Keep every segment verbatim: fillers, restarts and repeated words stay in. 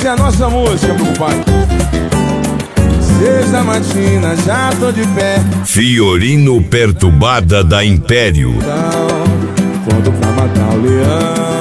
é a nossa música, meu compadre. Sexta matina, já tô de pé. Fiorino Perturbada da Império. Pronto pra matar o leão.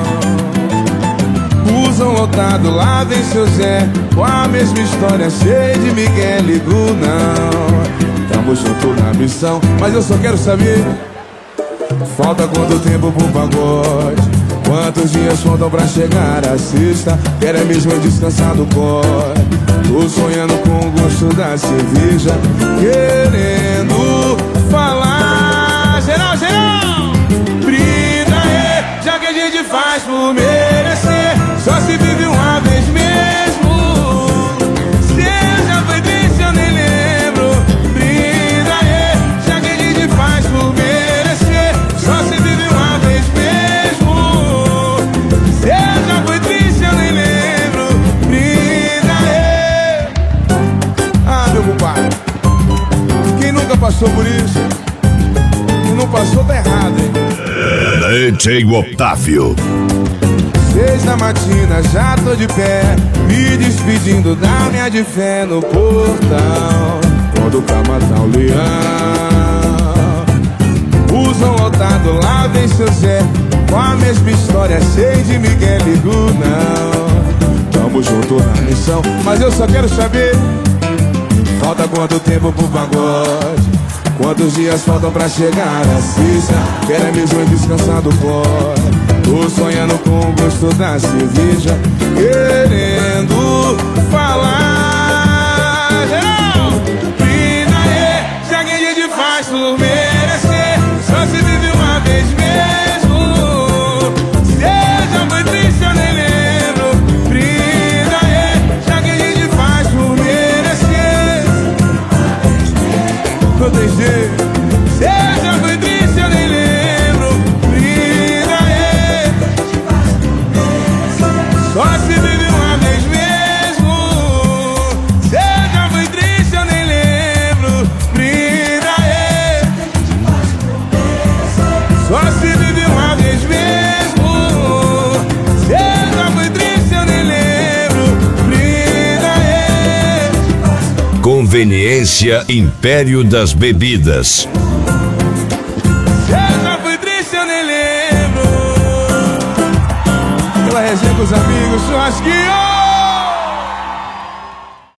Usam lotado, lá vem seu Zé, com a mesma história, cheio de Miguel e não. Tamo junto na missão, mas eu só quero saber: falta quanto tempo pro pagode? Quantos dias faltam pra chegar a sexta? Quero é mesmo descansar do corre. Tô sonhando com o gosto da cerveja, querendo falar. Geral, geral! Brinda aí, já que a gente faz por merecer. Só se vive uma vez mesmo. Se eu já foi triste, eu nem lembro. Brinda aí, já que a gente faz por merecer. Só se vive uma vez mesmo. Se eu já foi triste, eu nem lembro. Brinda aí. Ah, meu compadre, quem nunca passou por isso? Quem não passou tá errado, hein? D J Otávio. Sexta matina, já tô de pé, me despedindo da minha de fé no portão. Pronto pra matar o leão. Usam lotado, lá vem seu Zé, com a mesma história, cheio de Miguel e não. Tamo junto na missão, mas eu só quero saber: falta quanto tempo pro pagode? Quantos dias faltam pra chegar a sexta? Quero é mesmo descansar do corre. Tô sonhando com o gosto da cerveja, querendo falar. Geral! Brinda aí, já que a gente faz por merecer. Só se vive uma vez mesmo. Se eu já foi triste, eu nem lembro. Brinda aí, já que a gente faz por merecer. Não tem jeito. Se eu já foi triste, eu nem lembro. Brinda aí, só se vive uma vez mesmo. Se eu já fui triste, eu nem lembro. Brinda aí, só se vive uma vez mesmo. Se eu já fui triste, eu nem lembro. Brinda aí. Conveniência Império das Bebidas. Se eu já fui triste, eu nem lembro. Pela resenha com os amigos, churrasquinho.